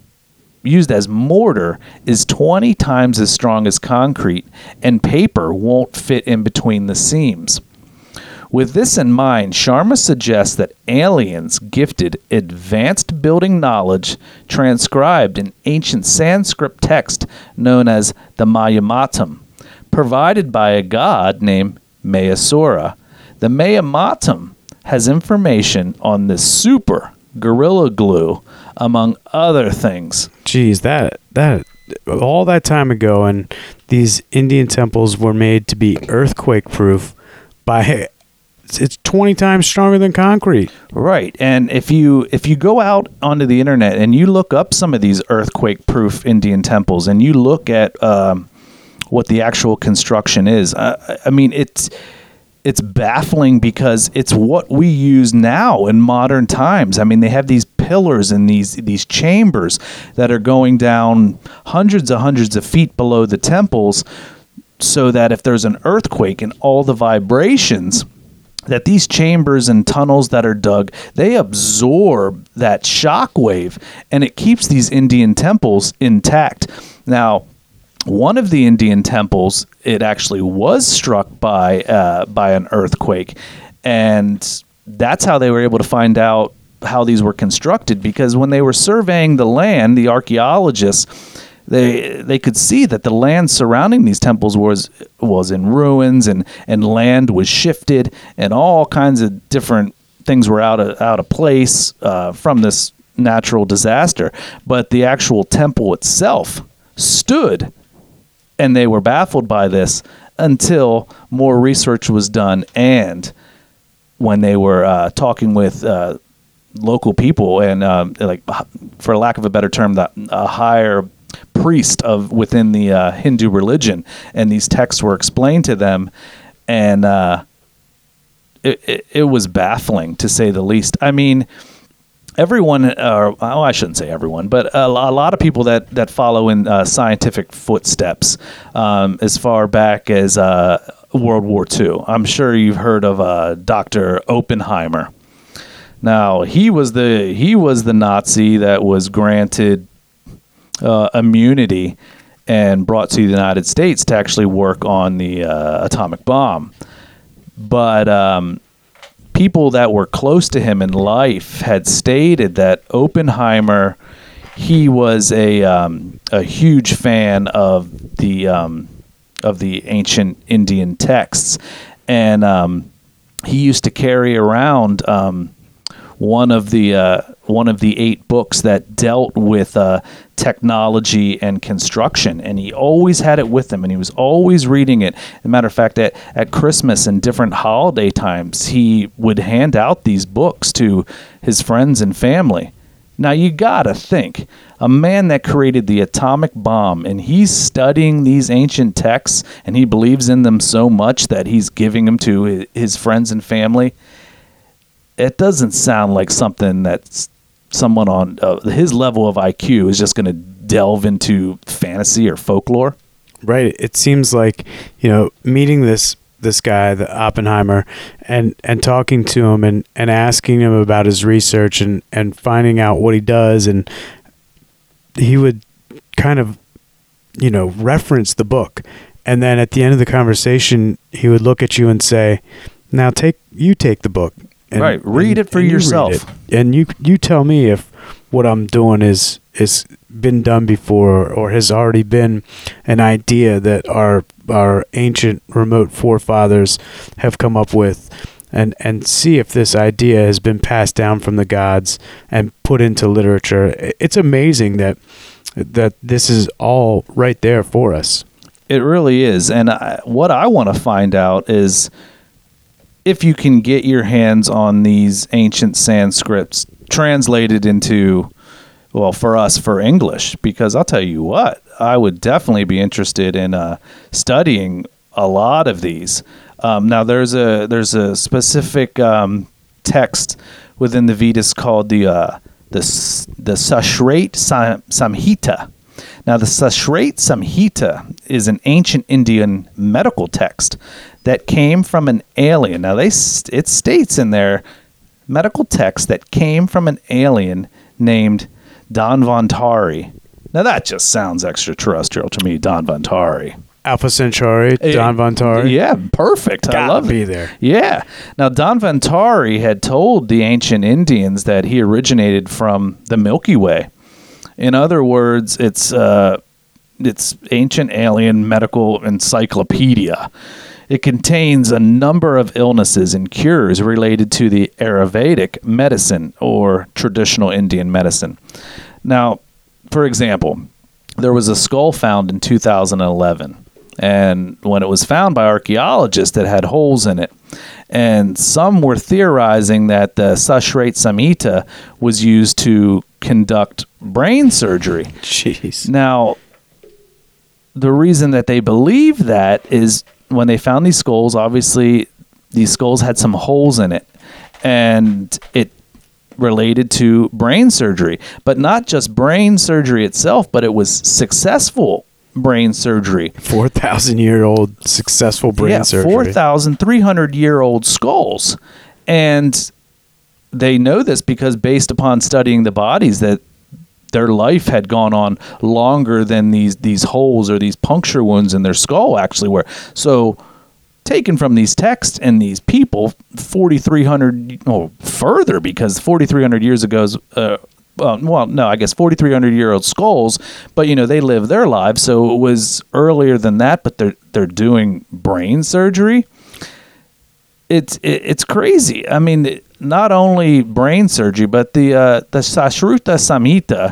S1: mortar is 20 times as strong as concrete, and paper won't fit in between the seams. With this in mind, Sharma suggests that aliens gifted advanced building knowledge transcribed in ancient Sanskrit text known as the Mayamatam, provided by a god named Mayasura. The Mayamatam has information on the super Gorilla Glue, among other things.
S2: Geez, that all that time ago, and these Indian temples were made to be earthquake-proof by... It's 20 times stronger than concrete.
S1: Right. And if you go out onto the internet and you look up some of these earthquake-proof Indian temples and you look at what the actual construction is, I mean, it's baffling because it's what we use now in modern times. I mean, they have these pillars and these chambers that are going down hundreds of feet below the temples, so that if there's an earthquake and all the vibrations, that these chambers and tunnels that are dug, they absorb that shock wave, and it keeps these Indian temples intact. Now, one of the Indian temples, it actually was struck by an earthquake, and that's how they were able to find out how these were constructed, because when they were surveying the land, the archaeologists, they could see that the land surrounding these temples was in ruins, and land was shifted, and all kinds of different things were out of place from this natural disaster. But the actual temple itself stood, and they were baffled by this until more research was done, and when they were talking with local people and like, for lack of a better term, a higher priest within the Hindu religion, and these texts were explained to them, and it was baffling, to say the least. I mean, everyone, I shouldn't say everyone, but a lot of people that follow in scientific footsteps, as far back as World War II. I'm sure you've heard of Dr. Oppenheimer. Now, he was the Nazi that was granted immunity and brought to the United States to actually work on the atomic bomb. But people that were close to him in life had stated that Oppenheimer, he was a huge fan of the ancient Indian texts, and he used to carry around one of the 8 books that dealt with technology and construction, and he always had it with him, and he was always reading it. As a matter of fact, at Christmas and different holiday times, he would hand out these books to his friends and family. Now, you gotta think, a man that created the atomic bomb, and he's studying these ancient texts, and he believes in them so much that he's giving them to his friends and family. It doesn't sound like something that's someone on his level of IQ is just going to delve into fantasy or folklore. Right.
S2: It seems like, meeting this guy, the Oppenheimer, and talking to him and asking him about his research and finding out what he does, and he would kind of, reference the book. And then at the end of the conversation, he would look at you and say, "Now take the book."
S1: Right. Read it for yourself.
S2: And you tell me if what I'm doing is been done before, or has already been an idea that our ancient remote forefathers have come up with, and see if this idea has been passed down from the gods and put into literature. It's amazing that this is all right there for us.
S1: It really is. And what I want to find out is if you can get your hands on these ancient Sanskrits translated into, well, for English, because I'll tell you what, I would definitely be interested in studying a lot of these. Now, there's a specific text within the Vedas called the Sashrat Samhita, Now, the Sashrate Samhita is an ancient Indian medical text that came from an alien. Now, it states in their medical text that came from an alien named Dhanvantari. Now, that just sounds extraterrestrial to me, Dhanvantari.
S2: Alpha Centauri, Dhanvantari.
S1: Yeah, perfect. I love it.
S2: Be there.
S1: Yeah. Now, Dhanvantari had told the ancient Indians that he originated from the Milky Way. In other words, it's ancient alien medical encyclopedia. It contains a number of illnesses and cures related to the Ayurvedic medicine or traditional Indian medicine. Now, for example, there was a skull found in 2011. And when it was found by archaeologists, it had holes in it. And some were theorizing that the Sashrate Samhita was used to conduct brain surgery.
S2: Jeez.
S1: Now, the reason that they believe that is when they found these skulls, obviously these skulls had some holes in it. And it related to brain surgery. But not just brain surgery itself, but it was successful brain surgery.
S2: 4,000-year-old successful brain surgery.
S1: 4,300-year-old skulls. And they know this because based upon studying the bodies that their life had gone on longer than these holes or these puncture wounds in their skull actually were. So taken from these texts and these people 4,300 further, because 4,300 years ago is 4,300-year-old skulls, but they live their lives, so it was earlier than that. But they're doing brain surgery. It's crazy. I mean, not only brain surgery, but the Sashruta Samhita,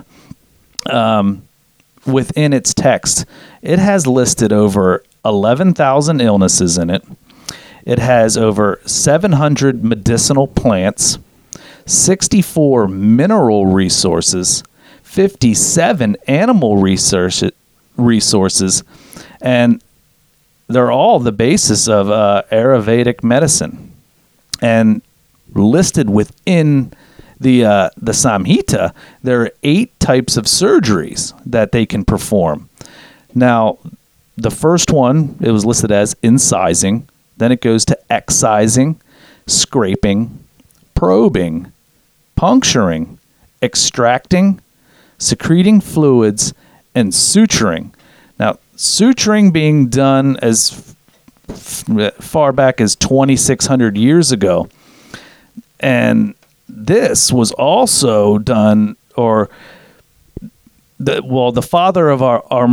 S1: within its text, it has listed over 11,000 illnesses in it. It has over 700 medicinal plants, 64 mineral resources, 57 animal resources, and they're all the basis of Ayurvedic medicine. And listed within the Samhita, there are 8 types of surgeries that they can perform. Now, the first one, it was listed as incising. Then it goes to excising, scraping, probing, puncturing, extracting, secreting fluids, and suturing. Now, suturing being done as far back as 2,600 years ago. And this was also done, or the father of our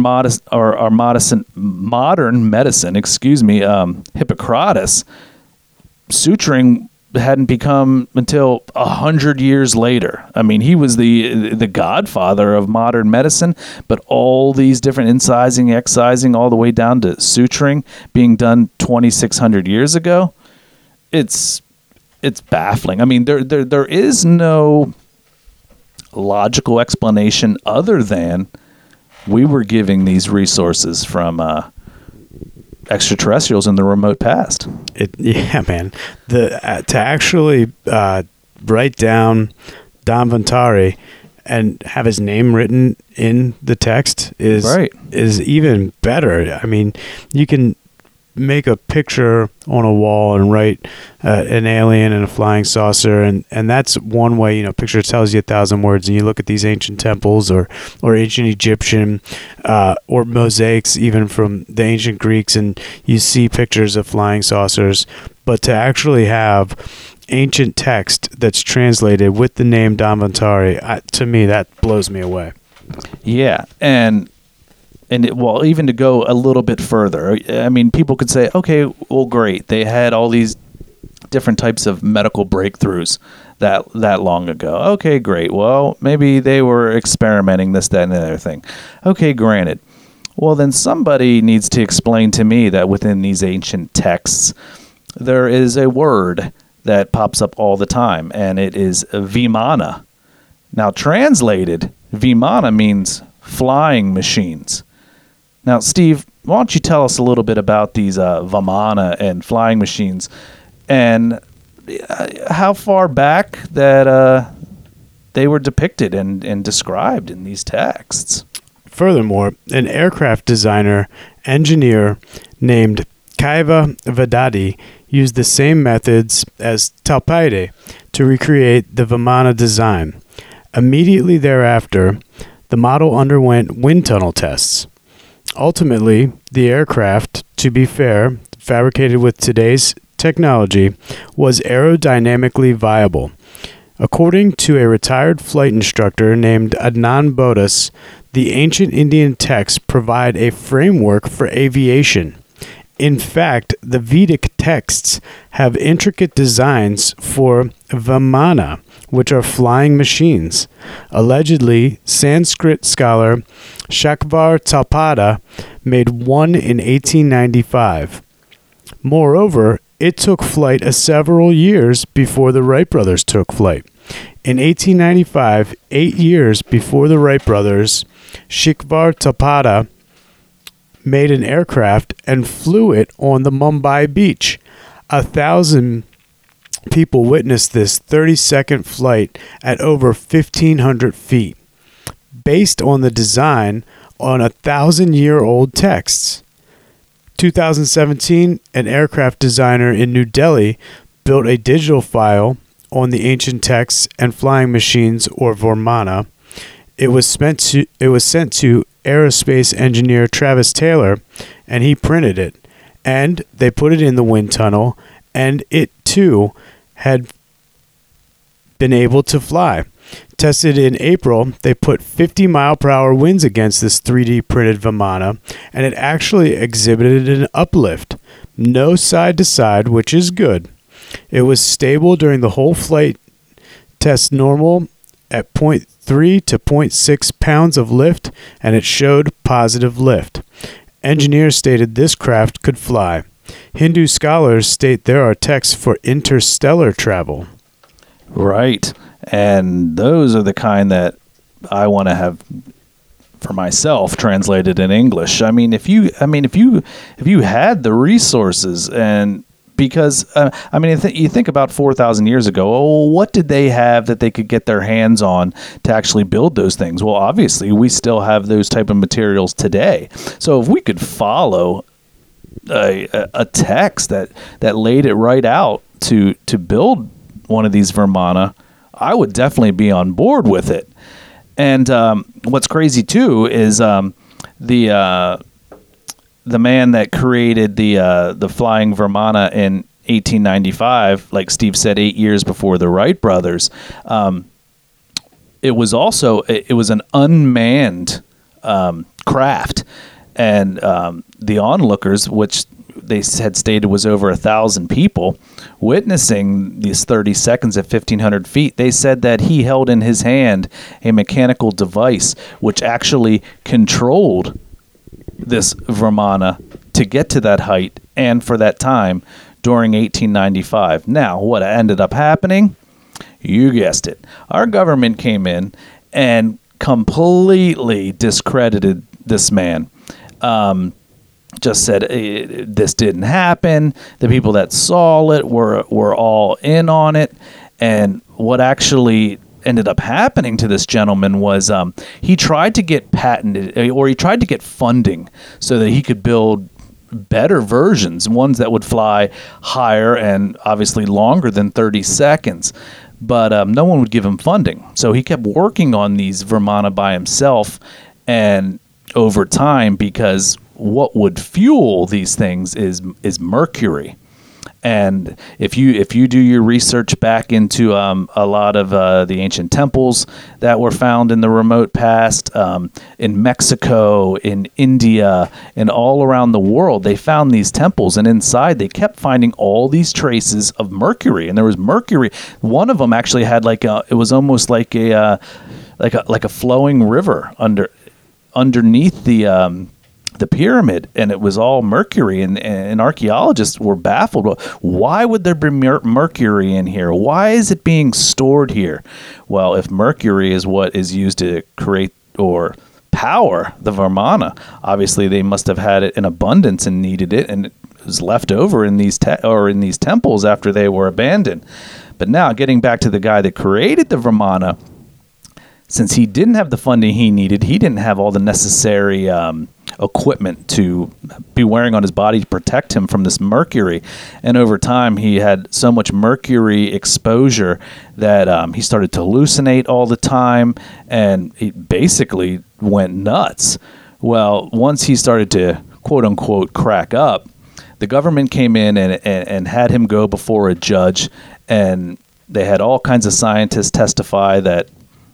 S1: modern medicine, Hippocrates, suturing hadn't become until 100 years later. I mean, he was the godfather of modern medicine, but all these different incising, excising, all the way down to suturing being done 2,600 years ago, it's baffling. I mean, there is no logical explanation other than we were giving these resources from extraterrestrials in the remote past.
S2: Yeah, man. To actually write down Dhanvantari and have his name written in the text is even better. I mean, you can make a picture on a wall and write an alien and a flying saucer, and that's one way. Picture tells you 1,000 words, and you look at these ancient temples or ancient Egyptian or mosaics even from the ancient Greeks, and you see pictures of flying saucers. But to actually have ancient text that's translated with the name Dhanvantari, to me, that blows me away.
S1: Yeah, and even to go a little bit further, I mean, people could say, okay, well, great. They had all these different types of medical breakthroughs that long ago. Okay, great. Well, maybe they were experimenting this, that, and the other thing. Okay, granted. Well, then somebody needs to explain to me that within these ancient texts, there is a word that pops up all the time, and it is Vimana. Now, translated, Vimana means flying machines. Now, Steve, why don't you tell us a little bit about these Vimana and flying machines, and how far back that they were depicted and described in these texts?
S2: Furthermore, an aircraft designer engineer named Kaiva Vedadi used the same methods as Talpaide to recreate the Vimana design. Immediately thereafter, the model underwent wind tunnel tests. Ultimately, the aircraft, to be fair, fabricated with today's technology, was aerodynamically viable. According to a retired flight instructor named Adnan Bodas, the ancient Indian texts provide a framework for aviation. In fact, the Vedic texts have intricate designs for Vimana, which are flying machines. Allegedly, Sanskrit scholar Shakvar Talpada made one in 1895. Moreover, it took flight several years before the Wright brothers took flight. In 1895, 8 years before the Wright brothers, Shakvar Talpada made an aircraft and flew it on the Mumbai beach. 1,000 people witnessed this 30-second flight at over 1,500 feet, based on the design on 1,000-year-old texts. 2017, an aircraft designer in New Delhi built a digital file on the ancient texts and flying machines, or Vimana. It was sent to aerospace engineer Travis Taylor, and he printed it. And they put it in the wind tunnel, and it too had been able to fly. Tested in April, they put 50-mile-per-hour winds against this 3D printed Vimana, and it actually exhibited an uplift. No side to side, which is good. It was stable during the whole flight, test normal at 0.3 to 0.6 pounds of lift, and it showed positive lift. Engineers stated this craft could fly. Hindu scholars state there are texts for interstellar travel.
S1: Right. And those are the kind that I want to have for myself translated in English. I mean, if you had the resources, and because you think about 4,000 years ago, what did they have that they could get their hands on to actually build those things? Well, obviously, we still have those type of materials today. So if we could follow a text that laid it right out to build one of these Vimana, I would definitely be on board with it. And what's crazy too is the man that created the flying Vimana in 1895, like Steve said, 8 years before the Wright brothers. It was an unmanned craft, and the onlookers, which they had stated was over 1,000 people witnessing these 30 seconds at 1,500 feet. They said that he held in his hand a mechanical device which actually controlled this Vimana to get to that height and for that time during 1895. Now, what ended up happening? You guessed it. Our government came in and completely discredited this man. Just said this didn't happen. The people that saw it were all in on it. And what actually ended up happening to this gentleman was he tried to get patented, or he tried to get funding so that he could build better versions, ones that would fly higher and obviously longer than 30 seconds. But no one would give him funding. So he kept working on these Vimana by himself, and over time, because what would fuel these things is mercury. And if you do your research back into a lot of the ancient temples that were found in the remote past, in Mexico, in India, and all around the world, they found these temples, and inside they kept finding all these traces of mercury. And there was mercury. One of them actually had it was almost like a flowing river underneath the pyramid, and it was all mercury, and archaeologists were baffled. Why would there be mercury in here? Why is it being stored here? Well, if mercury is what is used to create or power the Vimana, obviously they must have had it in abundance and needed it, and it was left over in these temples after they were abandoned. But now, getting back to the guy that created the Vimana, since he didn't have the funding he needed, he didn't have all the necessary equipment to be wearing on his body to protect him from this mercury. And over time, he had so much mercury exposure that he started to hallucinate all the time, and he basically went nuts. Well, once he started to, quote unquote, crack up, the government came in and had him go before a judge, and they had all kinds of scientists testify that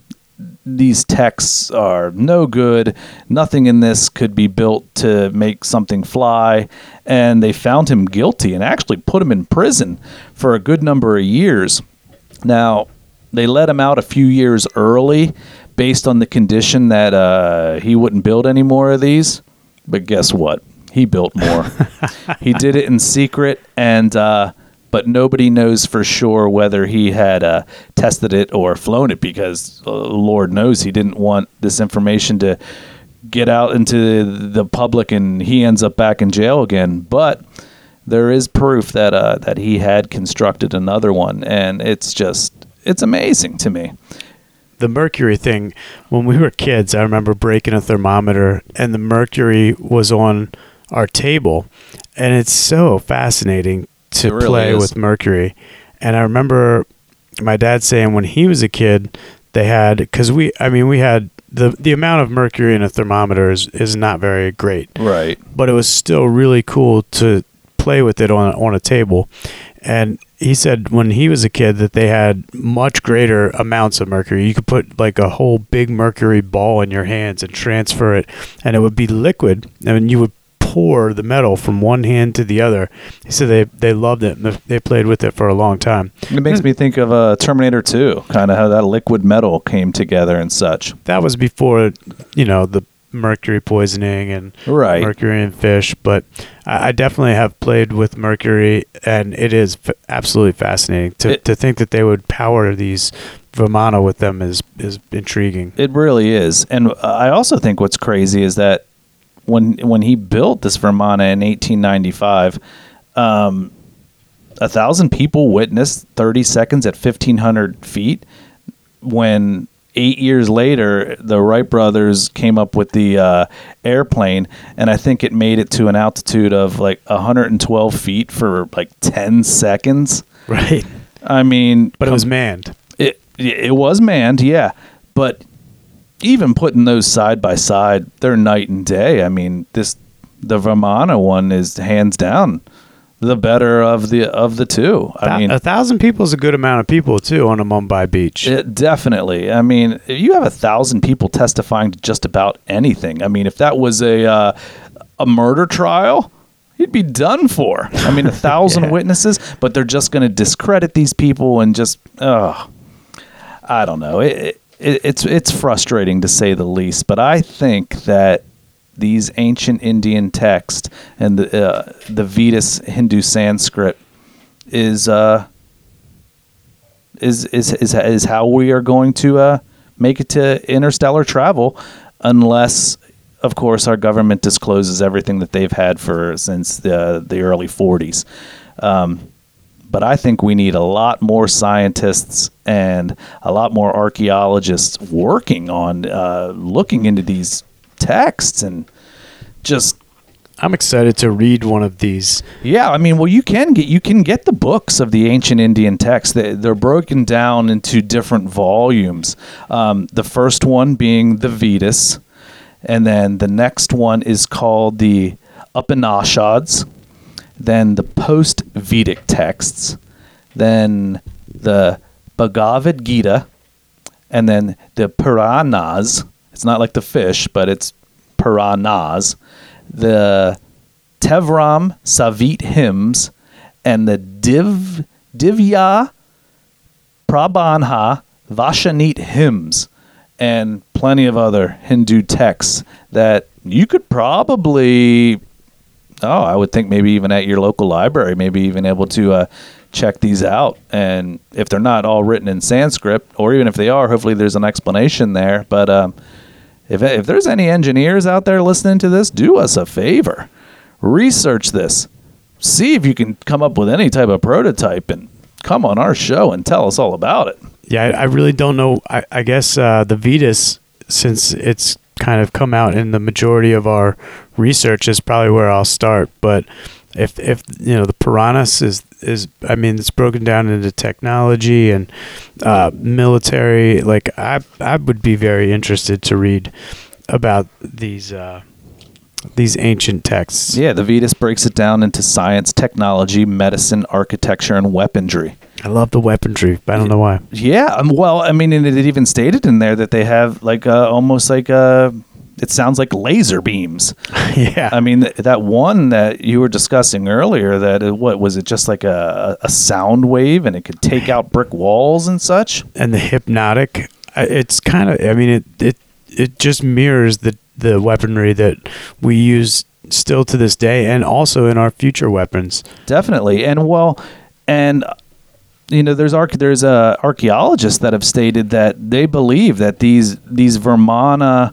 S1: these texts are no good. Nothing in this could be built to make something fly. And they found him guilty and actually put him in prison for a good number of years. Now, they let him out a few years early based on the condition that he wouldn't build any more of these. But guess what? He built more. He did it in secret, and but nobody knows for sure whether he had tested it or flown it, because Lord knows he didn't want this information to get out into the public and he ends up back in jail again. But there is proof that he had constructed another one, and it's amazing to me.
S2: The mercury thing, when we were kids, I remember breaking a thermometer and the mercury was on our table, and it's so fascinating to
S1: really
S2: play
S1: is.
S2: with mercury. And I remember my dad saying when he was a kid, they had, because we had the amount of mercury in a thermometer is not very great,
S1: Right.
S2: but it was still really cool to play with it on a table. And he said when he was a kid that they had much greater amounts of mercury. You could put like a whole big mercury ball in your hands and transfer it, and it would be liquid, and you would pour the metal from one hand to the other. He said they loved it, and they played with it for a long time.
S1: It makes me think of Terminator 2, kind of how that liquid metal came together and such.
S2: That was before, the mercury poisoning and
S1: Right.
S2: mercury in fish, but I definitely have played with mercury, and it is absolutely fascinating to think that they would power these Vimana with them is intriguing.
S1: It really is. And I also think what's crazy is that when he built this Vimana in 1895, 1,000 people witnessed 30 seconds at 1,500 feet. When 8 years later, the Wright brothers came up with the airplane, and I think it made it to an altitude of like 112 feet for like 10 seconds.
S2: Right.
S1: I mean,
S2: But it was manned.
S1: It was manned, yeah. But even putting those side by side, they're night and day. I mean, the Vimana one is hands down the better of the two. I mean,
S2: 1,000 people is a good amount of people too on a Mumbai beach.
S1: Definitely. I mean, you have 1,000 people testifying to just about anything. I mean, if that was a murder trial, he'd be done for. I mean, 1,000
S2: Yeah.
S1: witnesses, but they're just going to discredit these people and just, I don't know. It's frustrating to say the least, but I think that these ancient Indian texts and the Vedas Hindu Sanskrit is how we are going to make it to interstellar travel, unless, of course, our government discloses everything that they've had since the early 40s. But I think we need a lot more scientists and a lot more archaeologists working on looking into these texts and just.
S2: I'm excited to read one of these.
S1: Yeah, I mean, well, you can get the books of the ancient Indian texts. They're broken down into different volumes. The first one being the Vedas, and then the next one is called the Upanishads. Then the post-Vedic texts, then the Bhagavad Gita, and then the Puranas. It's not like the fish, but it's Puranas. The Tevram Savit hymns, and the Divya Prabandha Vashanit hymns, and plenty of other Hindu texts that you could probably... I would think maybe even at your local library, maybe even able to check these out. And if they're not all written in Sanskrit, or even if they are, hopefully there's an explanation there. But if there's any engineers out there listening to this, do us a favor. Research this. See if you can come up with any type of prototype and come on our show and tell us all about it.
S2: Yeah, I really don't know. I guess the Vetus, since it's kind of come out in the majority of our research, is probably where I'll start. But if the Puranas is I mean, it's broken down into technology and military. Like I would be very interested to read about these ancient texts.
S1: Yeah, the Vetus breaks it down into science, technology, medicine, architecture, and weaponry.
S2: I love the weaponry, but I don't know why.
S1: Yeah, well, I mean, and it even stated in there that they have like almost like it sounds like laser beams.
S2: Yeah.
S1: I mean, that one that you were discussing earlier, what was it, just like a sound wave, and it could take out brick walls and such?
S2: And the hypnotic, it's kind of, I mean, it just mirrors the weaponry that we use still to this day, and also in our future weapons.
S1: Definitely. And there's archaeologists that have stated that they believe that these Vimana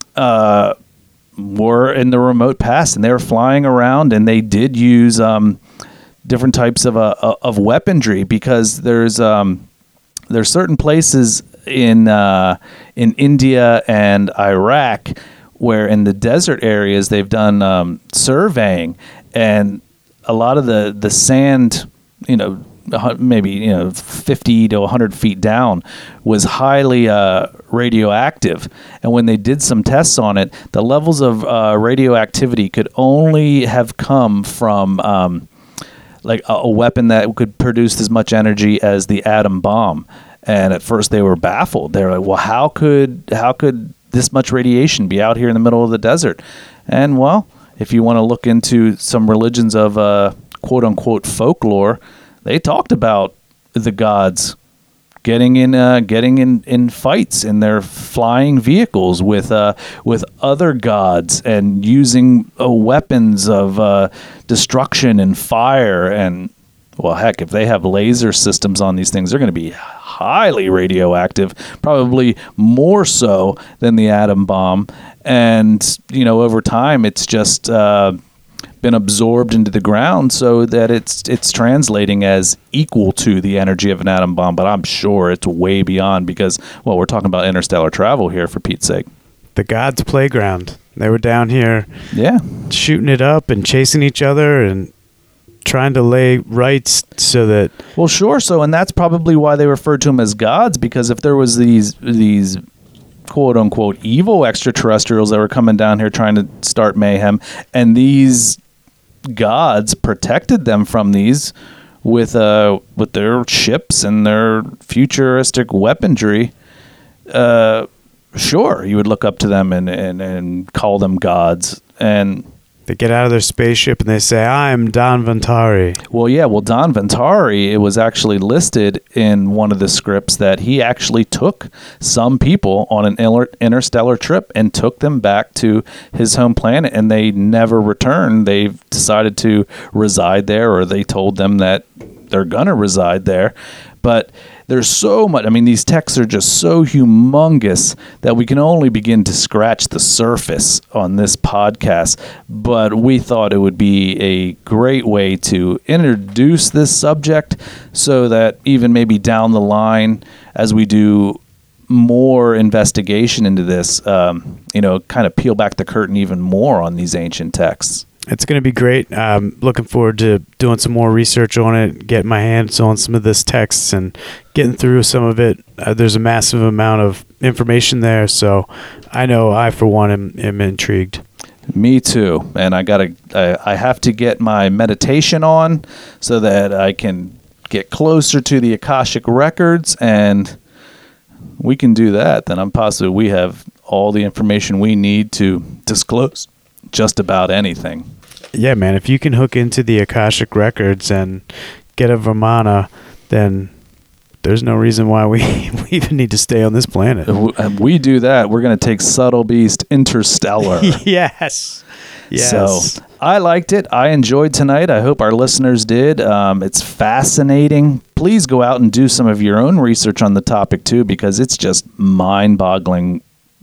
S1: were in the remote past, and they were flying around, and they did use different types of weaponry, because there's certain places in India and Iraq where in the desert areas they've done surveying, and a lot of the sand, maybe 50 to 100 feet down, was highly radioactive. And when they did some tests on it, the levels of radioactivity could only have come from like a weapon that could produce as much energy as the atom bomb. And at first they were baffled. They were like, well, how could this much radiation be out here in the middle of the desert? And well, if you want to look into some religions of quote unquote folklore, they talked about the gods getting in fights in their flying vehicles with other gods, and using weapons of destruction and fire. And well, heck, if they have laser systems on these things, they're going to be highly radioactive, probably more so than the atom bomb. And over time, it's just been absorbed into the ground, so that it's translating as equal to the energy of an atom bomb. But I'm sure it's way beyond, because, well, we're talking about interstellar travel here, for Pete's sake.
S2: The gods' playground. They were down here, shooting it up and chasing each other and trying to lay rights so that...
S1: Well, sure. So, and that's probably why they referred to them as gods, because if there was these quote unquote evil extraterrestrials that were coming down here trying to start mayhem, and these gods protected them from these with their ships and their futuristic weaponry, sure, you would look up to them and call them gods. And
S2: they get out of their spaceship and they say, "I'm Don Vantari."
S1: Well, yeah. Well, Don Vantari, it was actually listed in one of the scripts that he actually took some people on an interstellar trip and took them back to his home planet, and they never returned. They've decided to reside there, or they told them that they're gonna reside there. But there's so much. I mean, these texts are just so humongous that we can only begin to scratch the surface on this podcast. But we thought it would be a great way to introduce this subject, so that even maybe down the line, as we do more investigation into this, kind of peel back the curtain even more on these ancient texts.
S2: It's going to be great. Looking forward to doing some more research on it, getting my hands on some of this text and getting through some of it. There's a massive amount of information there, so I know I, for one, am intrigued.
S1: Me too. And I have to get my meditation on so that I can get closer to the Akashic records, and we can do that. Then I'm positive we have all the information we need to disclose just about anything.
S2: Yeah, man, if you can hook into the Akashic records and get a Vimana, then there's no reason why we even need to stay on this planet.
S1: If we do that, we're going to take Subtle Beast interstellar.
S2: Yes.
S1: So I liked it. I enjoyed tonight. I hope our listeners did. It's fascinating. Please go out and do some of your own research on the topic too, because it's just mind-boggling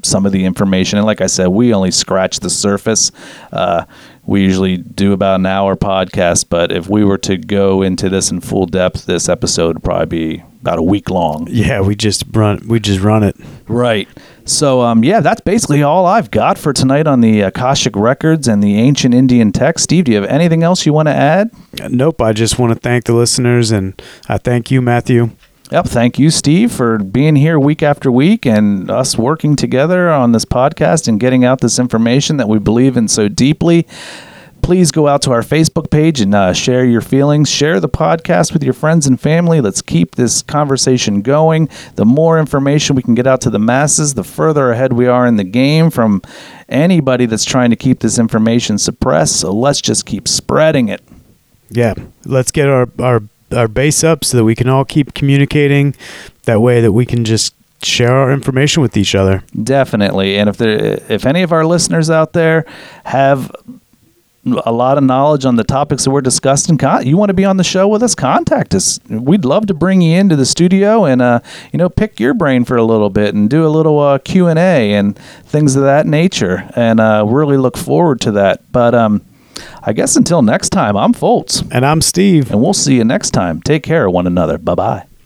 S1: some of the information. And like I said, we only scratch the surface. We usually do about an hour podcast, but if we were to go into this in full depth, this episode would probably be about a week long.
S2: Yeah, we just run it.
S1: Right. So, that's basically all I've got for tonight on the Akashic Records and the ancient Indian text. Steve, do you have anything else you want to add?
S2: Nope. I just want to thank the listeners, and I thank you, Matthew.
S1: Yep. Thank you, Steve, for being here week after week and us working together on this podcast and getting out this information that we believe in so deeply. Please go out to our Facebook page and share your feelings. Share the podcast with your friends and family. Let's keep this conversation going. The more information we can get out to the masses, the further ahead we are in the game from anybody that's trying to keep this information suppressed. So let's just keep spreading it.
S2: Yeah. Let's get our base up so that we can all keep communicating that way, that we can just share our information with each other.
S1: Definitely. And if any of our listeners out there have a lot of knowledge on the topics that we're discussing, you want to be on the show with us, contact us. We'd love to bring you into the studio and pick your brain for a little bit and do a little Q&A and things of that nature, and really look forward to that. But I guess until next time, I'm Foltz.
S2: And I'm Steve.
S1: And we'll see you next time. Take care of one another. Bye-bye.